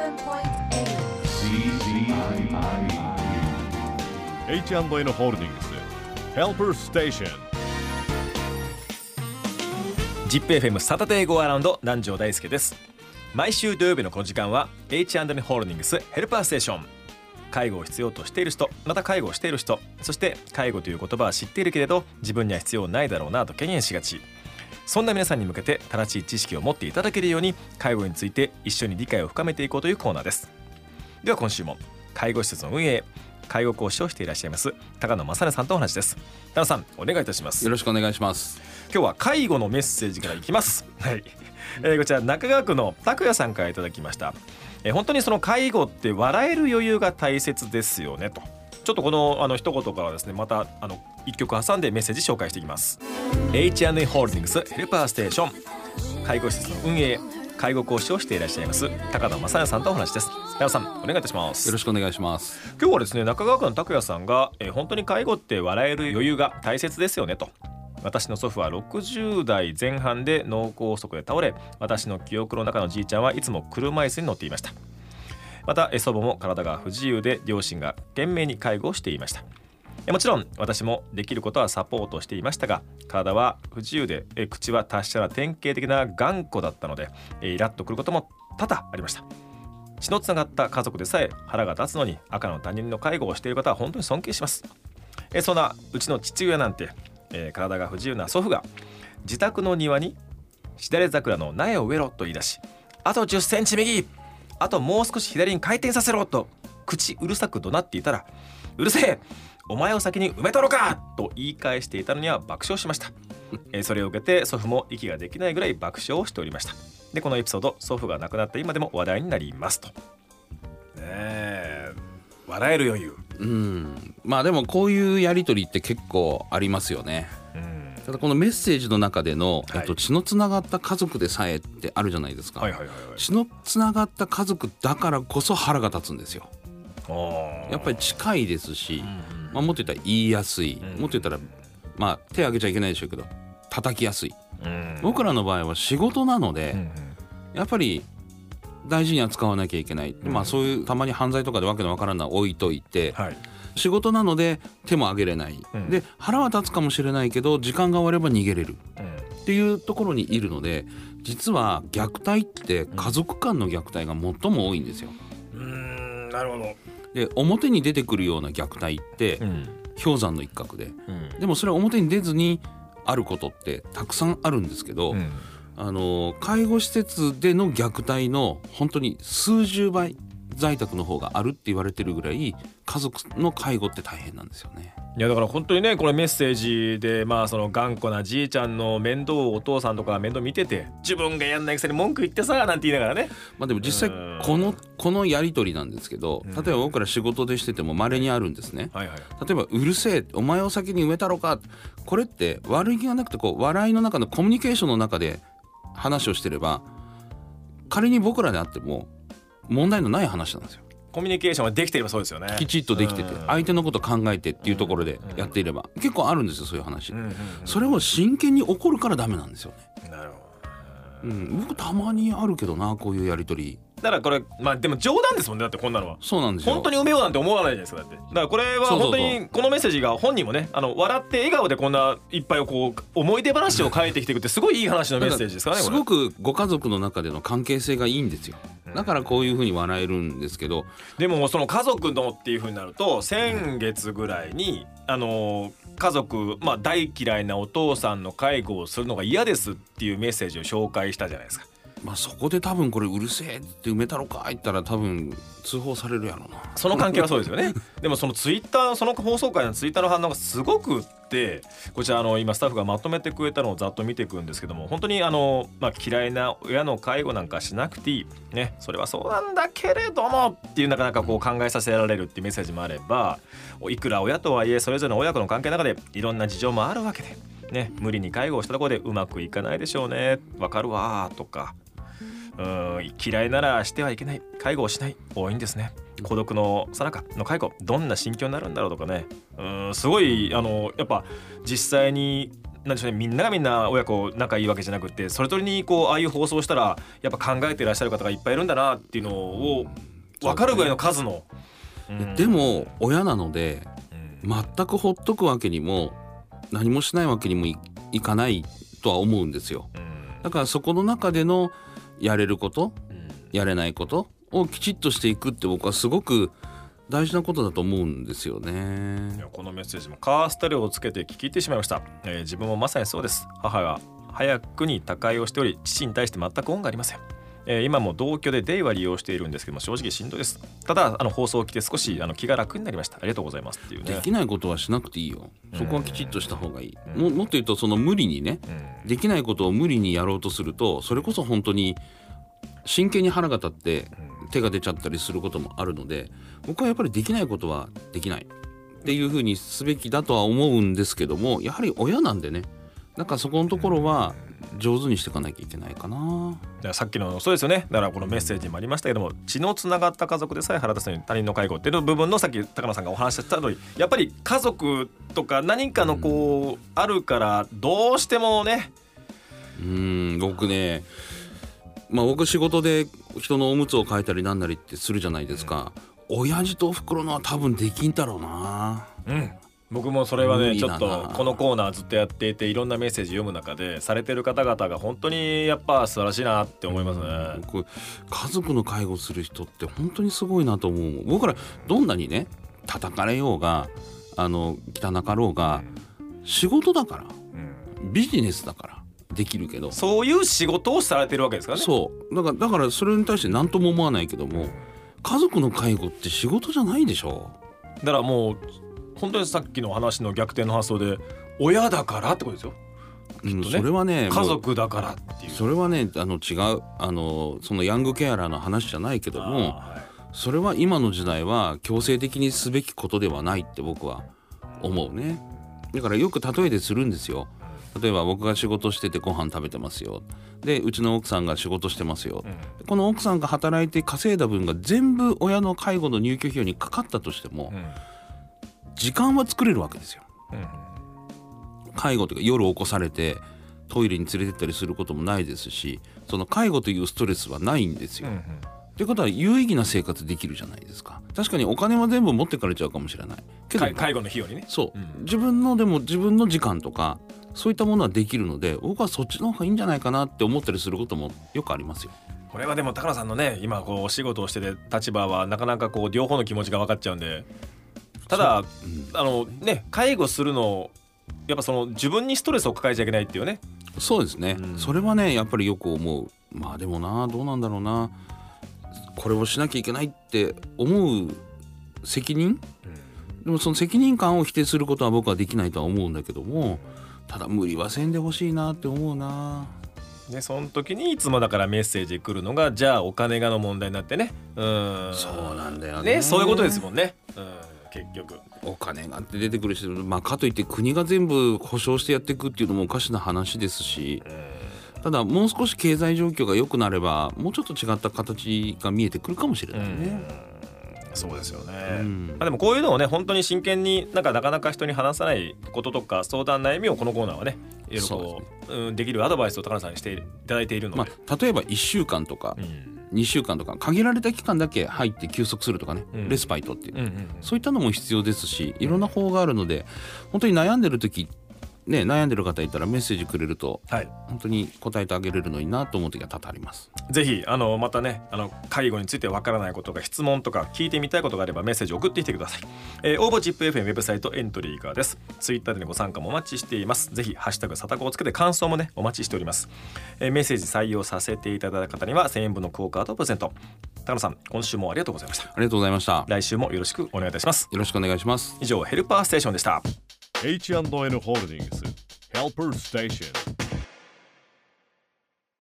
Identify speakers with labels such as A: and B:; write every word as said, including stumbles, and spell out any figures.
A: エイチアンドエヌ ホールディングス Helper Station。
B: ジップ エフエム サタデーゴーアラウンド、南條大輔です。毎週土曜日のこの時間は エイチアンドエヌ ホールディングスヘルパーステーション。介護を必要としている人、また介護をしている人、そして介護という言葉は知っているけれど自分には必要ないだろうなと敬遠しがち。そんな皆さんに向けて正しい知識を持っていただけるように介護について一緒に理解を深めていこうというコーナーです。では今週も介護施設の運営、介護講師をしていらっしゃいます高野正音さんとお話です。高野さん、お願いいたします。
C: よろしくお願いします。
B: 今日は介護のメッセージからいきます。はい、えー、こちら中川区の拓也さんからいただきました。えー、本当にその介護って笑える余裕が大切ですよねと。ちょっとこのあの一言からですね、またあの一曲挟んでメッセージ紹介していきます。 エイチアンドエヌ ホールディングスヘルパーステーション、介護施設の運営、介護講師をしていらっしゃいます高野正也さんとお話です。高野さん、お願いいたします。
C: よろしくお願いします。
B: 今日はですね、中川区の拓也さんが、えー、本当に介護って笑える余裕が大切ですよねと。私の祖父はろくじゅうだいぜん半で脳梗塞で倒れ、私の記憶の中のじいちゃんはいつも車椅子に乗っていました。また祖母も体が不自由で両親が懸命に介護をしていました。もちろん私もできることはサポートしていましたが、体は不自由でえ口は達者な典型的な頑固だったので、イラッとくることも多々ありました。血のつながった家族でさえ腹が立つのに赤の他人の介護をしている方は本当に尊敬します。えそんなうちの父親なんて、え体が不自由な祖父が自宅の庭にしだれ桜の苗を植えろと言い出し、あとじゅっセンチ右、あともう少し左に回転させろと口うるさく怒鳴っていたら、うるせえ、お前を先に埋めとろかと言い返していたのには爆笑しました。えそれを受けて祖父も息ができないぐらい爆笑をしておりました。でこのエピソード、祖父が亡くなった今でも話題になりますと。ねえ、笑える余裕。
C: うん、まあでもこういうやり取りって結構ありますよね。うん、ただこのメッセージの中での、はい、えっと、血のつながった家族でさえってあるじゃないですか。はいはいはいはい、血のつながった家族だからこそ腹が立つんですよ。やっぱり近いですし、うんうん、まあ、もっと言ったら言いやすい、うん、もっと言ったら、まあ、手挙げちゃいけないでしょうけど叩きやすい、うん、僕らの場合は仕事なので、うんうん、やっぱり大事に扱わなきゃいけない、うん、まあ、そういうたまに犯罪とかでわけのわからんのは置いといて、はい、仕事なので手も挙げれない、うん、で腹は立つかもしれないけど時間が終われば逃げれる、うん、っていうところにいるので、実は虐待って家族間の虐待が最も多いんですよ。
B: うーん、なるほど。
C: で表に出てくるような虐待って、うん、氷山の一角で、うん、でもそれは表に出ずにあることってたくさんあるんですけど、うん、あの介護施設での虐待の本当に数十倍在宅の方があるって言われてるぐらい家族の介護って大変なんですよね。
B: いやだから本当にね、これメッセージで、まあその頑固なじいちゃんの面倒をお父さんとか面倒見てて、自分がやんないくせに文句言ってさなんて言いながらね。
C: まあでも実際このこのやり取りなんですけど、例えば僕ら仕事でしてても稀にあるんですね。はいはい、例えばうるせえ、お前を先に埋めたろか、これって悪気がなくてこう笑いの中のコミュニケーションの中で話をしてれば、仮に僕らであっても問題のない話なんですよ。
B: コミュニケーションができていればそうですよね。
C: きちっとできてて、相手のこと考えてっていうところでやっていれば、結構あるんですよ、そういう話。それを真剣に起こるからダメなんですよね。なるほど、うん、僕たまにあるけどな、こういうやり取り。
B: だからこれ、まあでも冗談ですもんね。だってこんなのは
C: そうなんですよ。
B: 本当に埋めようなんて思わないじゃないですか。だってだからこれは本当にこのメッセージが本人もね、あの笑って笑顔でこんないっぱいこう思い出話を書いてきていくってすごいいい話のメッセージですからね。
C: すごくご家族の中での関係性がいいんですよ。だからこういう風に笑えるんですけど、
B: でもその家族のっていう風になると、先月ぐらいにあの家族、まあ大嫌いなお父さんの介護をするのが嫌ですっていうメッセージを紹介したじゃないですか。
C: まあ、そこで多分これうるせえって埋めたろか言ったら多分通報されるやろな。
B: その関係はそうですよね。でもそのツイッター、その放送回のツイッターの反応がすごくって、こちらあの今スタッフがまとめてくれたのをざっと見ていくんですけども、本当にあの、まあ、嫌いな親の介護なんかしなくていい、ね、それはそうなんだけれどもっていう、なかなかこう考えさせられるっていうメッセージもあれば、いくら親とはいえそれぞれの親子の関係の中でいろんな事情もあるわけで、ね、無理に介護をしたところでうまくいかないでしょうね、わかるわとか、うん、嫌いならしてはいけない、介護をしない、多いんですね。孤独の最中の介護、どんな心境になるんだろうとかね、うん、すごいあのやっぱ実際になんでしょうね、みんながみんな親子仲いいわけじゃなくて、それぞれにこうああいう放送したらやっぱ考えていらっしゃる方がいっぱいいるんだなっていうのを分かるぐらいの数の、
C: うん、でも親なので、うん、全くほっとくわけにも何もしないわけにも い, いかないとは思うんですよ、うん、だからそこの中でのやれること、うん、やれないことをきちっとしていくって僕はすごく大事なことだと思うんですよね。
B: いやこのメッセージもカーステレオをつけて聞いてしまいました、えー、自分もまさにそうです。母が早くに他界をしており、父に対して全く恩がありません。えー、今も同居でデイは利用しているんですけども、正直しんどいです。ただあの放送を聞いて少しあの気が楽になりました。ありがとうございますっていうね。
C: できないことはしなくていいよ。そこはきちっとした方がいい。も, もっと言うとその無理にね、できないことを無理にやろうとすると、それこそ本当に真剣に腹が立って手が出ちゃったりすることもあるので、僕はやっぱりできないことはできないっていうふうにすべきだとは思うんですけども、やはり親なんでね、なんかそこのところは上手にしていかなきゃいけないかな。
B: さっきのそうですよね。だからこのメッセージにもありましたけども、血のつながった家族でさえ腹立つのに他人の介護っていう部分の、さっき高野さんがお話しした通り、やっぱり家族とか何かのこう、うん、あるからどうしてもね、
C: うーん僕ねまあ、僕仕事で人のおむつを替えたりなんなりってするじゃないですか、うん、親父とおふくろのは多分できんだろうな。
B: うん、僕もそれはねちょっとこのコーナーずっとやっていて、いろんなメッセージ読む中でされてる方々が本当にやっぱ素晴らしいなって思いますね、うん、
C: 僕家族の介護する人って本当にすごいなと思う。僕らどんなにね叩かれようがあの汚かろうが、うん、仕事だから、うん、ビジネスだからできるけど、
B: そういう仕事をされてるわけですからね。
C: そうだからだからそれに対して何とも思わないけども、家族の介護って仕事じゃないでしょ。
B: だからもう本当にさっきの話の逆転の発想で、親だからってことですよ、
C: きっとね、うん、それはね
B: 家族だからっていう、
C: それはねあの違うあのそのヤングケアラーの話じゃないけども、はい、それは今の時代は強制的にすべきことではないって僕は思うね。だからよく例えでするんですよ。例えば僕が仕事しててご飯食べてますよ、でうちの奥さんが仕事してますよ、うん、この奥さんが働いて稼いだ分が全部親の介護の入居費用にかかったとしても、うん、時間は作れるわけですよ、うん、介護というか夜起こされてトイレに連れてったりすることもないですし、その介護というストレスはないんですよ、うんうん、ということは有意義な生活できるじゃないですか。確かにお金は全部持ってかれちゃうかもしれないけど、
B: 介護の費用にね、
C: そう、うん、自分のでも自分の時間とかそういったものはできるので、僕はそっちの方がいいんじゃないかなって思ったりすることもよくありますよ。
B: これはでも高野さんのね今こうお仕事をしてて立場はなかなかこう両方の気持ちが分かっちゃうんで、ただ、うん、あのね介護するのやっぱその自分にストレスを抱えちゃいけないっていうね。
C: そうですね、うん、それはねやっぱりよく思う。まあでもなどうなんだろうな、これをしなきゃいけないって思う責任、うん、でもその責任感を否定することは僕はできないとは思うんだけども、ただ無理はせんでほしいなって思うな。
B: でその時にいつもだからメッセージ来るのが、じゃあお金がの問題になってね、うーん
C: そうなんだよね、
B: ね、そういうことですもんね、うん、結局
C: お金がって出てくるし、まあ、かといって国が全部保証してやっていくっていうのもおかしな話ですし、ただもう少し経済状況が良くなればもうちょっと違った形が見えてくるかもしれないね。
B: そうですよね、うんまあ、でもこういうのをね本当に真剣になんかなかなか人に話さないこととか相談悩みをこのコーナーはねいろいろこう、うん、できるアドバイスを高野さんにしていただいているので、
C: まあ、例えばいっしゅうかんとか、うん、にしゅうかんとか限られた期間だけ入って休息するとかね、うん、レスパイトっていう、うんうんうん、そういったのも必要ですし、いろんな方があるので本当に悩んでる時ね、悩んでる方いたらメッセージくれると、はい、本当に答えてあげれるのになと思う時が多々あります。
B: ぜひあのまたねあの介護についてわからないことが質問とか聞いてみたいことがあればメッセージ送ってきてください、えー、応募 ジップエフエム ウェブサイトエントリーからです。ツイッターでのご参加もお待ちしています。ぜひハッシュタグサタコをつけて感想もねお待ちしております、えー、メッセージ採用させていただいた方にはせんえんぶんのクオカードをプレゼント。高野さん今週もありがとうございました。
C: ありがとうございました。
B: 来週もよろしくお願いいたします。
C: よろしくお願いします。
B: 以上ヘルパーステーションでした。
A: エイチアンドエヌ ホールディングスHelper Station